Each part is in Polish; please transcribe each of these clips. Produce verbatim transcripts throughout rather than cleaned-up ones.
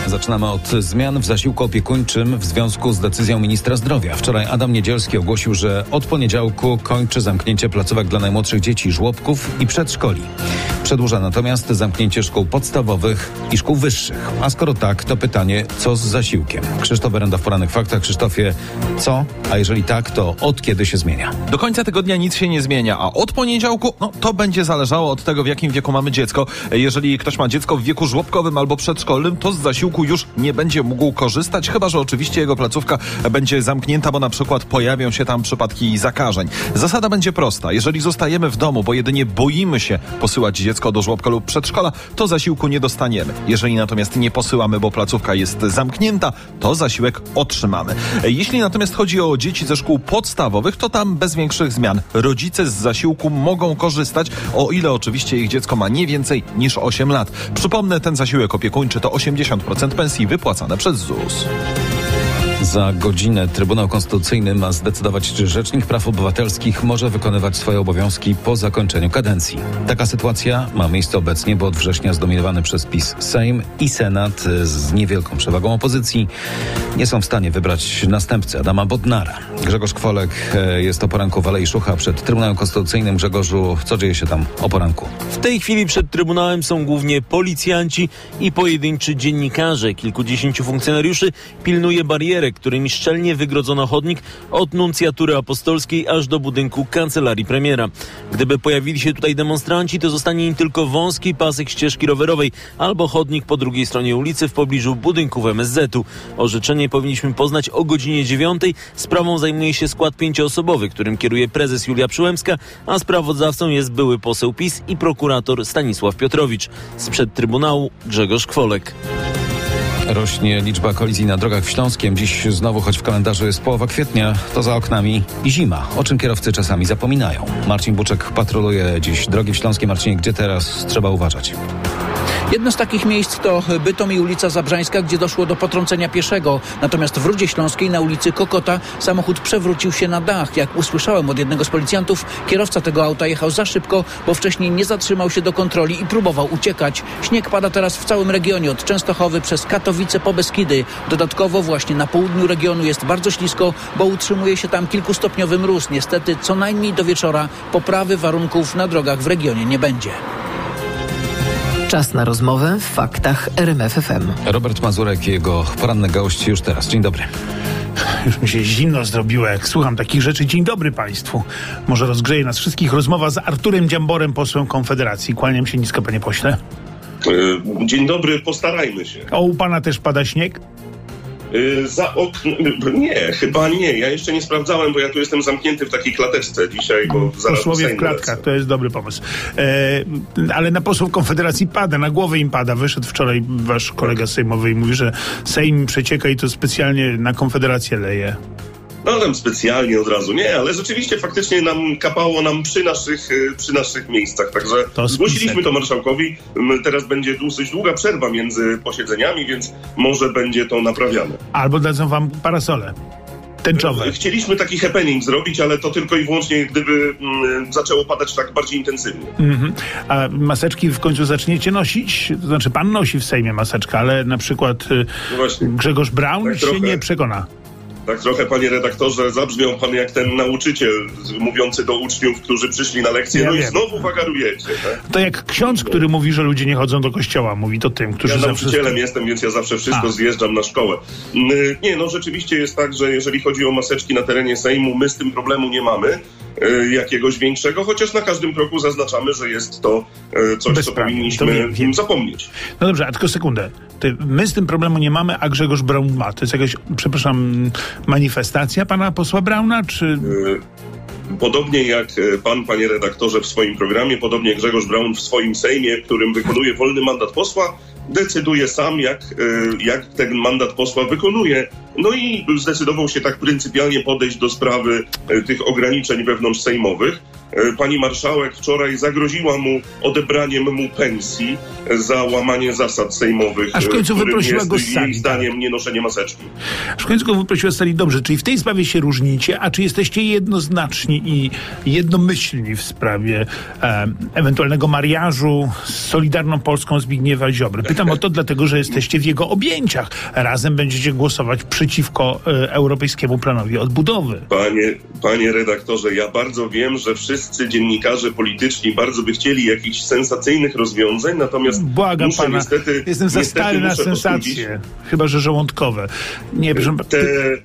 Zaczynamy od zmian w zasiłku opiekuńczym w związku z decyzją ministra zdrowia. Wczoraj Adam Niedzielski ogłosił, że od poniedziałku kończy zamknięcie placówek dla najmłodszych dzieci, żłobków i przedszkoli. Przedłuża natomiast zamknięcie szkół podstawowych i szkół wyższych. A skoro tak, to pytanie, co z zasiłkiem? Krzysztof Berenda w Porannych Faktach. Krzysztofie, co? A jeżeli tak, to od kiedy się zmienia? Do końca tygodnia nic się nie zmienia, a od poniedziałku, no to będzie zależało od tego, w jakim wieku mamy dziecko. Jeżeli ktoś ma dziecko w wieku żłobkowym albo przedszkolnym, to z zasiłku już nie będzie mógł korzystać, chyba że oczywiście jego placówka będzie zamknięta, bo na przykład pojawią się tam przypadki zakażeń. Zasada będzie prosta. Jeżeli zostajemy w domu, bo jedynie boimy się posyłać dziecko do żłobka lub przedszkola, to zasiłku nie dostaniemy. Jeżeli natomiast nie posyłamy, bo placówka jest zamknięta, to zasiłek otrzymamy. Jeśli natomiast chodzi o dzieci ze szkół podstawowych, to tam bez większych zmian. Rodzice z zasiłku mogą korzystać, o ile oczywiście ich dziecko ma nie więcej niż osiem lat. Przypomnę, ten zasiłek opiekuńczy to osiemdziesiąt procent pensji wypłacane przez ZUS. Za godzinę Trybunał Konstytucyjny ma zdecydować, czy Rzecznik Praw Obywatelskich może wykonywać swoje obowiązki po zakończeniu kadencji. Taka sytuacja ma miejsce obecnie, bo od września zdominowany przez PiS Sejm i Senat z niewielką przewagą opozycji nie są w stanie wybrać następcy Adama Bodnara. Grzegorz Kwolek jest o poranku w Alei Szucha przed Trybunałem Konstytucyjnym. Grzegorzu, co dzieje się tam o poranku? W tej chwili przed Trybunałem są głównie policjanci i pojedynczy dziennikarze. Kilkudziesięciu funkcjonariuszy pilnuje barierę, którymi szczelnie wygrodzono chodnik od nuncjatury apostolskiej aż do budynku kancelarii premiera. Gdyby pojawili się tutaj demonstranci, to zostanie im tylko wąski pasek ścieżki rowerowej albo chodnik po drugiej stronie ulicy w pobliżu budynków M S Z-u. Orzeczenie powinniśmy poznać o godzinie dziewiątej. Sprawą zajmuje się skład pięcioosobowy, którym kieruje prezes Julia Przyłębska, a sprawozdawcą jest były poseł PiS i prokurator Stanisław Piotrowicz. Sprzed Trybunału Grzegorz Kwolek. Rośnie liczba kolizji na drogach w Śląskiem. Dziś znowu, choć w kalendarzu jest połowa kwietnia, to za oknami i zima, o czym kierowcy czasami zapominają. Marcin Buczek patroluje dziś drogi w Śląskiem. Marcinie, gdzie teraz trzeba uważać? Jedno z takich miejsc to Bytom i ulica Zabrzańska, gdzie doszło do potrącenia pieszego. Natomiast w Rudzie Śląskiej na ulicy Kokota samochód przewrócił się na dach. Jak usłyszałem od jednego z policjantów, kierowca tego auta jechał za szybko, bo wcześniej nie zatrzymał się do kontroli i próbował uciekać. Śnieg pada teraz w całym regionie, od Częstochowy przez Katowice po Beskidy. Dodatkowo właśnie na południu regionu jest bardzo ślisko, bo utrzymuje się tam kilkustopniowy mróz. Niestety co najmniej do wieczora poprawy warunków na drogach w regionie nie będzie. Czas na rozmowę w Faktach R M F F M. Robert Mazurek i jego poranny gość już teraz. Dzień dobry. Już mi się zimno zrobiło, jak słucham takich rzeczy. Dzień dobry Państwu. Może rozgrzeje nas wszystkich rozmowa z Arturem Dziamborem, posłem Konfederacji. Kłaniam się nisko, panie pośle. Dzień dobry, postarajmy się. O, u pana też pada śnieg? Yy, za oknem... Nie, chyba nie. Ja jeszcze nie sprawdzałem, bo ja tu jestem zamknięty w takiej klateczce dzisiaj, bo zaraz posłowie w klatkach, lecę. To jest dobry pomysł. E, ale na posłów Konfederacji pada, na głowę im pada. Wyszedł wczoraj wasz kolega sejmowy i mówi, że Sejm przecieka i to specjalnie na Konfederację leje. No tam specjalnie od razu. Nie, ale rzeczywiście faktycznie nam kapało nam przy naszych, przy naszych miejscach. Także to zgłosiliśmy to marszałkowi. Teraz będzie dosyć długa przerwa między posiedzeniami, więc może będzie to naprawiane. Albo dadzą wam parasole tęczowe. Chcieliśmy taki happening zrobić, ale to tylko i wyłącznie, gdyby mm, zaczęło padać tak bardziej intensywnie. Mm-hmm. A maseczki w końcu zaczniecie nosić? To znaczy pan nosi w Sejmie maseczkę, ale na przykład no Grzegorz Braun tak się trochę nie przekona. Tak trochę, panie redaktorze, zabrzmiał pan jak ten nauczyciel mówiący do uczniów, którzy przyszli na lekcję, ja no wiem. I znowu wagarujecie. Tak? To jak ksiądz, który mówi, że ludzie nie chodzą do kościoła, mówi to tym, którzy... Ja zawsze... nauczycielem jestem, więc ja zawsze wszystko A. zjeżdżam na szkołę. Nie, no rzeczywiście jest tak, że jeżeli chodzi o maseczki na terenie Sejmu, my z tym problemu nie mamy jakiegoś większego, chociaż na każdym kroku zaznaczamy, że jest to coś, Bezprawie. co powinniśmy wiem, wiem. zapomnieć. No dobrze, a tylko sekundę. My z tym problemu nie mamy, a Grzegorz Braun ma. To jest jakaś, przepraszam, manifestacja pana posła Brauna, czy... Podobnie jak pan, panie redaktorze, w swoim programie, podobnie jak Grzegorz Braun w swoim Sejmie, w którym wykonuje wolny mandat posła, decyduje sam, jak, jak ten mandat posła wykonuje. No i zdecydował się tak pryncypialnie podejść do sprawy tych ograniczeń wewnątrz sejmowych. Pani marszałek wczoraj zagroziła mu odebraniem mu pensji za łamanie zasad sejmowych, aż w końcu wyprosiła go z jest sali, jej zdaniem nie noszenie maseczki. Aż w końcu go wyprosiła z sali. Dobrze, czyli w tej sprawie się różnicie, a czy jesteście jednoznaczni i jednomyślni w sprawie e, ewentualnego mariażu z Solidarną Polską Zbigniewa Ziobry? Pytam o to dlatego, że jesteście w jego objęciach. Razem będziecie głosować przeciwko e, Europejskiemu Planowi Odbudowy. Panie, panie redaktorze, ja bardzo wiem, że wszyscy dziennikarze polityczni bardzo by chcieli jakichś sensacyjnych rozwiązań, natomiast Błagam muszę pana, niestety... jestem za niestety stary na muszę sensacje. ostudzić. Chyba że żołądkowe. Nie, proszę... Te,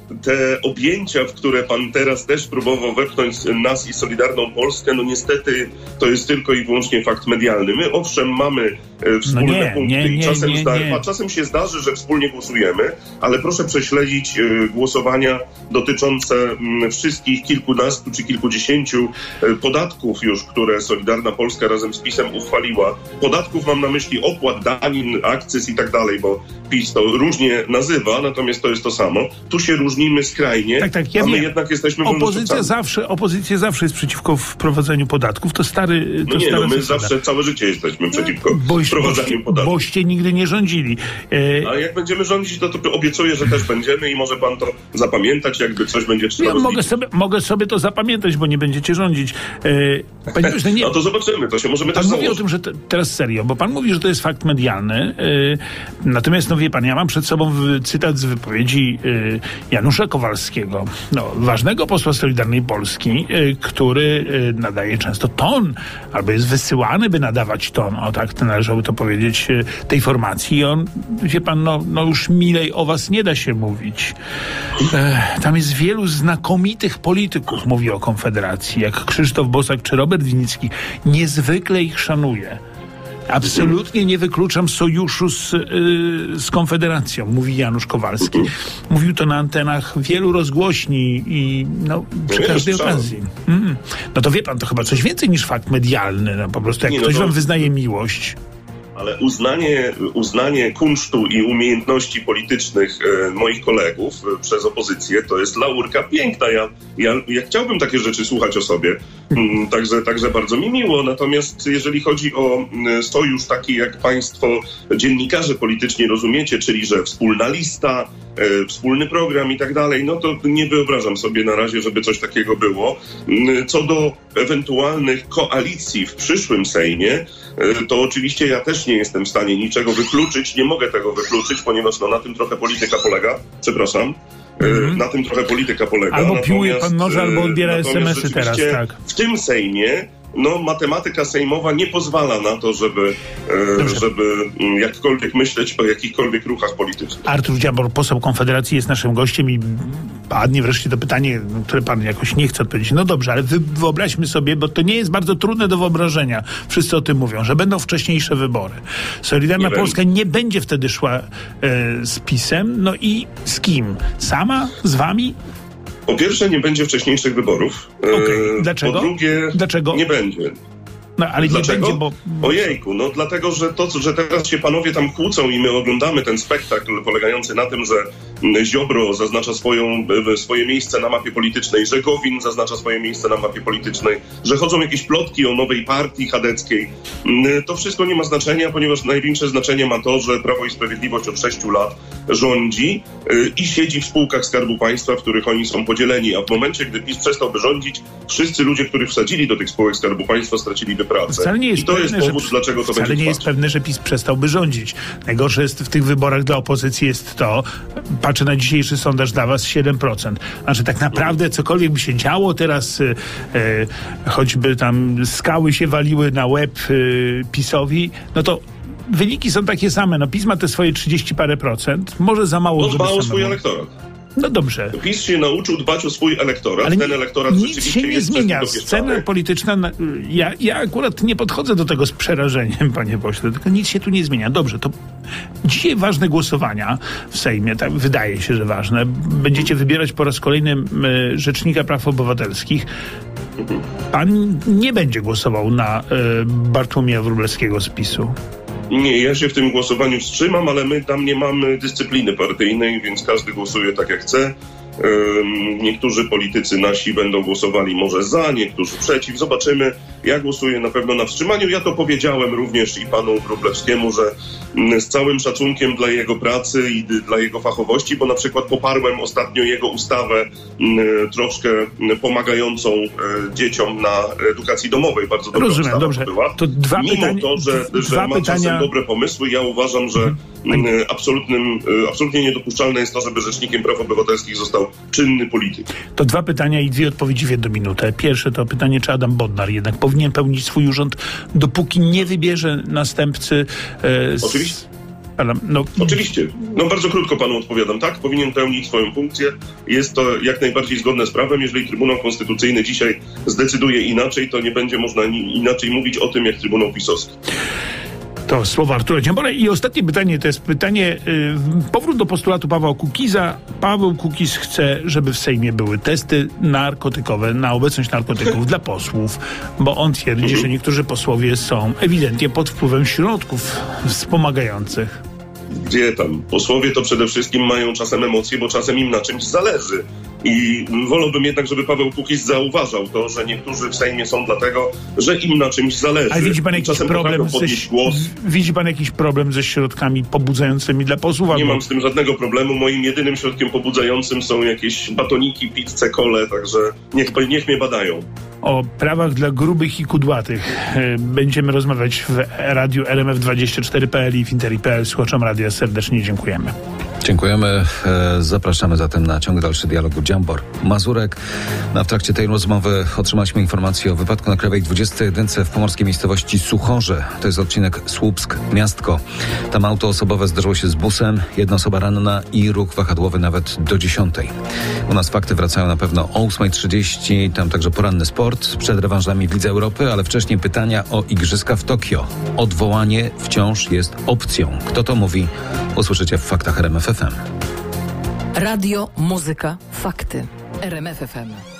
te objęcia, w które pan teraz też próbował wepchnąć nas i Solidarną Polskę, no niestety to jest tylko i wyłącznie fakt medialny. My owszem mamy e, wspólne no nie, punkty nie, i nie, czasem, nie, zda- nie. a czasem się zdarzy, że wspólnie głosujemy, ale proszę prześledzić e, głosowania dotyczące m, wszystkich kilkunastu czy kilkudziesięciu e, podatków już, które Solidarna Polska razem z PiS-em uchwaliła. Podatków mam na myśli opłat, danin, akcyz i tak dalej, bo PiS to różnie nazywa, natomiast to jest to samo. Tu się różnimy skrajnie, Tak, tak, ja a my wiem. jednak jesteśmy Opozycja wolnościowcami. zawsze, opozycja zawsze jest przeciwko wprowadzeniu podatków. To stary, to No nie, stara no my zasada. zawsze całe życie jesteśmy przeciwko Boś, wprowadzaniu boście, podatków. boście nigdy nie rządzili. E, A jak będziemy rządzić, to, to obiecuję, że też będziemy i może pan to zapamiętać, jakby coś będzie trzeba ja mogę rozliczyć. sobie, mogę sobie to zapamiętać, bo nie będziecie rządzić. E, panie pośle, nie, No to zobaczymy, to się możemy pan też mówi o założyć. tym, że te, teraz serio, bo pan mówi, że to jest fakt medialny. E, natomiast, no wie pan, ja mam przed sobą w, cytat z wypowiedzi e, Janusza Kowalskiego, no, ważnego posła Solidarnej Polski, e, który e, nadaje często ton, albo jest wysyłany, by nadawać ton, o tak to należało to powiedzieć, e, tej formacji. I on, wie pan, no, no już milej o was nie da się mówić. E, tam jest wielu znakomitych polityków, mówi o Konfederacji, jak Krzysztof Bosak czy Robert Winnicki. Niezwykle ich szanuję. Absolutnie nie wykluczam sojuszu z, yy, z Konfederacją, mówi Janusz Kowalski. Mówił to na antenach wielu rozgłośni i no, przy No, każdej słyszałem. okazji. Mm. No to wie pan, to chyba coś więcej niż fakt medialny. No, po prostu jak Nie, no ktoś to- wam wyznaje miłość, Ale uznanie, uznanie kunsztu i umiejętności politycznych e, moich kolegów e, przez opozycję to jest laurka piękna. Ja, ja, ja chciałbym takie rzeczy słuchać o sobie, mm, także, także bardzo mi miło. Natomiast jeżeli chodzi o mm, sojusz taki, jak państwo dziennikarze polityczni rozumiecie, czyli że wspólna lista, e, wspólny program i tak dalej, no to nie wyobrażam sobie na razie, żeby coś takiego było. Mm, Co do ewentualnych koalicji w przyszłym Sejmie, e, to oczywiście ja też nie jestem w stanie niczego wykluczyć, nie mogę tego wykluczyć, ponieważ no, na tym trochę polityka polega, przepraszam, mm-hmm. na tym trochę polityka polega. Albo piłuje pan noże, e, albo odbiera natomiast es em esy teraz, rzeczywiście tak. W tym Sejmie no, matematyka sejmowa nie pozwala na to, żeby, e, żeby mm, jakkolwiek myśleć o jakichkolwiek ruchach politycznych. Artur Dziambor, poseł Konfederacji, jest naszym gościem i padnie wreszcie to pytanie, które pan jakoś nie chce odpowiedzieć. No dobrze, ale wy, wyobraźmy sobie, bo to nie jest bardzo trudne do wyobrażenia. Wszyscy o tym mówią, że będą wcześniejsze wybory. Solidarna Nie Polska nie będzie wtedy szła e, z PiS-em. No i z kim? Sama? Z wami? Po pierwsze, nie będzie wcześniejszych wyborów. E, Okej, dlaczego? Po drugie, Dlaczego? nie będzie. No ale Dlaczego? nie będzie, bo... Ojejku, no dlatego, że to, że teraz się panowie tam kłócą i my oglądamy ten spektakl polegający na tym, że Ziobro zaznacza swoją, swoje miejsce na mapie politycznej, że Gowin zaznacza swoje miejsce na mapie politycznej, że chodzą jakieś plotki o nowej partii chadeckiej. To wszystko nie ma znaczenia, ponieważ największe znaczenie ma to, że Prawo i Sprawiedliwość od sześciu lat rządzi i siedzi w spółkach Skarbu Państwa, w których oni są podzieleni, a w momencie, gdy PiS przestałby rządzić, wszyscy ludzie, których wsadzili do tych spółek Skarbu Państwa, straciliby pracę. Wcale nie jest I to pewne, jest powód, że, dlaczego to wcale będzie nie jest trwać. pewne, że PiS przestałby rządzić. Najgorsze jest w tych wyborach dla opozycji jest to, patrzę na dzisiejszy sondaż dla was, siedem procent. Znaczy tak naprawdę cokolwiek by się działo teraz, e, e, choćby tam skały się waliły na łeb e, PiS-owi, no to wyniki są takie same. No PiS ma te swoje trzydzieści parę procent. Może za mało, On żeby dba o samemu- swój elektorat. No dobrze. PiS się nauczył dbać o swój elektorat. Ale Ten nie, elektorat nic rzeczywiście się nie jest zmienia. przez niego Scena pieszczany. polityczna, na- ja, ja akurat nie podchodzę do tego z przerażeniem, panie pośle, tylko nic się tu nie zmienia. Dobrze, to dzisiaj ważne głosowania w Sejmie, tak wydaje się, że ważne. Będziecie wybierać po raz kolejny m, Rzecznika Praw Obywatelskich. Pan nie będzie głosował na y, Bartłomieja Wróblewskiego z PiS-u. Nie, ja się w tym głosowaniu wstrzymam, ale my tam nie mamy dyscypliny partyjnej, więc każdy głosuje tak jak chce. Niektórzy politycy nasi będą głosowali może za, niektórzy przeciw. Zobaczymy. Ja głosuję na pewno na wstrzymaniu. Ja to powiedziałem również i panu Wróblewskiemu, że z całym szacunkiem dla jego pracy i dla jego fachowości, bo na przykład poparłem ostatnio jego ustawę troszkę pomagającą dzieciom na edukacji domowej. Bardzo dobra Rozumiem, ustawa dobrze. była. To dwa Mimo pytania, to, że, że dwa ma pytania... czasem dobre pomysły, ja uważam, że hmm. absolutnym, absolutnie niedopuszczalne jest to, żeby rzecznikiem praw obywatelskich został czynny polityk. To dwa pytania i dwie odpowiedzi w jedną minutę. Pierwsze to pytanie, czy Adam Bodnar jednak powinien pełnić swój urząd, dopóki nie wybierze następcy. E, z... Oczywiście. No. Oczywiście. No bardzo krótko panu odpowiadam. Tak, powinien pełnić swoją funkcję. Jest to jak najbardziej zgodne z prawem. Jeżeli Trybunał Konstytucyjny dzisiaj zdecyduje inaczej, to nie będzie można inaczej mówić o tym, jak Trybunał Pisowski. To słowa Artura Dziambora. I ostatnie pytanie, to jest pytanie, yy, powrót do postulatu Pawła Kukiza. Paweł Kukiz chce, żeby w Sejmie były testy narkotykowe na obecność narkotyków dla posłów, bo on twierdzi, że niektórzy posłowie są ewidentnie pod wpływem środków wspomagających. Gdzie tam? Posłowie to przede wszystkim mają czasem emocje, bo czasem im na czymś zależy. I wolałbym jednak, żeby Paweł Kukiz zauważał to, że niektórzy w Sejmie są dlatego, że im na czymś zależy. Ale widzi pan jakiś czasem problem ze, głos. widzi pan jakiś problem ze środkami pobudzającymi dla posłów? Nie albo... mam z tym żadnego problemu. Moim jedynym środkiem pobudzającym są jakieś batoniki, pizzę, kole, także niech, niech mnie badają. O prawach dla grubych i kudłatych będziemy rozmawiać w radiu R M F dwadzieścia cztery kropka p l i w Interi kropka p l. Słuchaczom radia serdecznie dziękujemy. Dziękujemy. Zapraszamy zatem na ciąg dalszy dialogu Dziambor Mazurek. No, w trakcie tej rozmowy otrzymaliśmy informację o wypadku na Krajowej dwudziestej jedynce w pomorskiej miejscowości Suchorze. To jest odcinek Słupsk-Miastko. Tam auto osobowe zderzyło się z busem, jedna osoba ranna i ruch wahadłowy nawet do dziesiątej. U nas fakty wracają na pewno o ósma trzydzieści, tam także poranny sport przed rewanżami w Lidze Europy, ale wcześniej pytania o igrzyska w Tokio. Odwołanie wciąż jest opcją. Kto to mówi? Usłyszycie w faktach R M F F M. Radio, muzyka, fakty. R M F F M.